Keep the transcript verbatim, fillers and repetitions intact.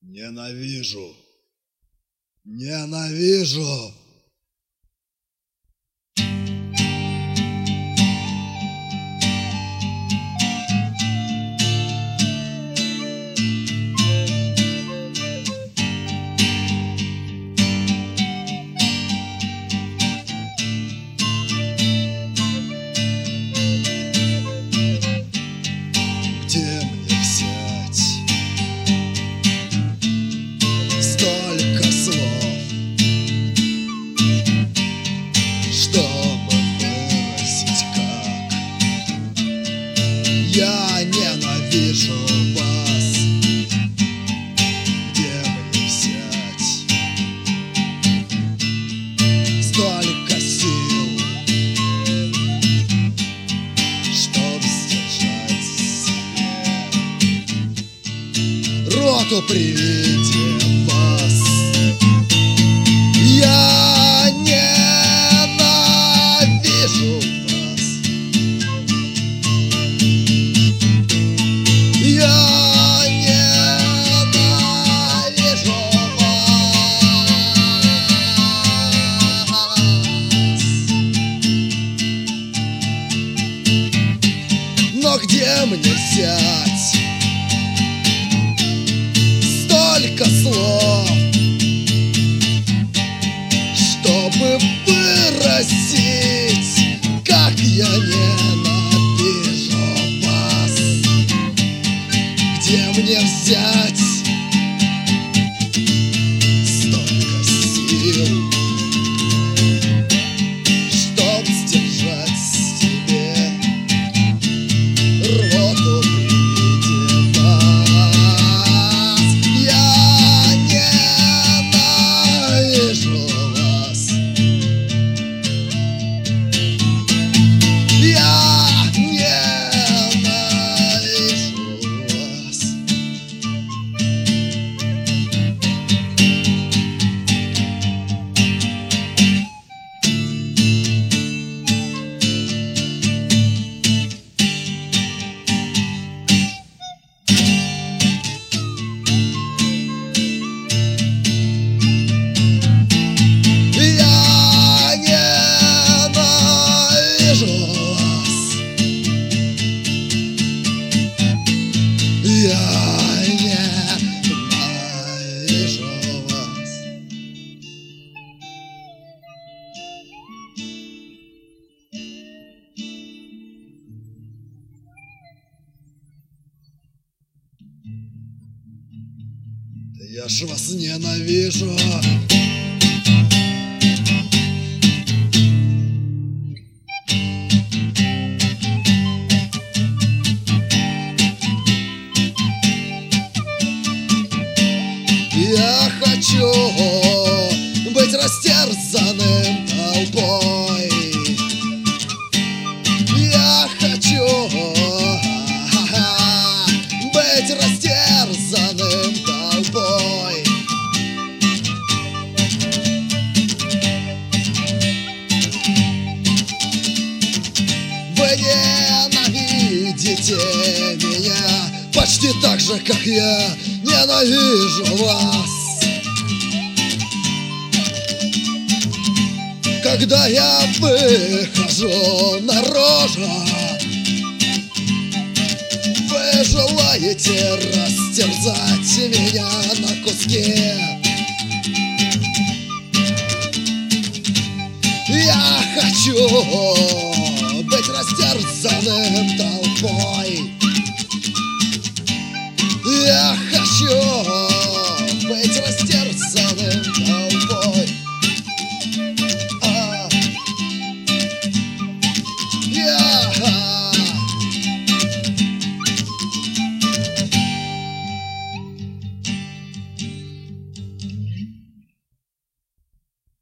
Ненавижу. Ненавижу. Где мне взять столько слов, чтобы выразить, как я ненавижу вас? Где мне взять столько сил, чтобы сдержать себе роту при виде вас? Я ненавижу вас. Я ненавижу вас. Но где мне взять столько слов, чтобы выразить, как я ненавижу вас? Где мне взять столько сил, чтоб сдержать себе роту при виде вас? Я ненавижу вас. Я ненавижу вас. Я ненавижу вас. Я ненавижу вас. Да я ж вас ненавижу. Я хочу быть растерзанным толпой. Я хочу быть растерзанным толпой. Вы ненавидите меня почти так же, как я ненавижу вас. Когда я выхожу наружу, вы желаете растерзать меня на куски. Я хочу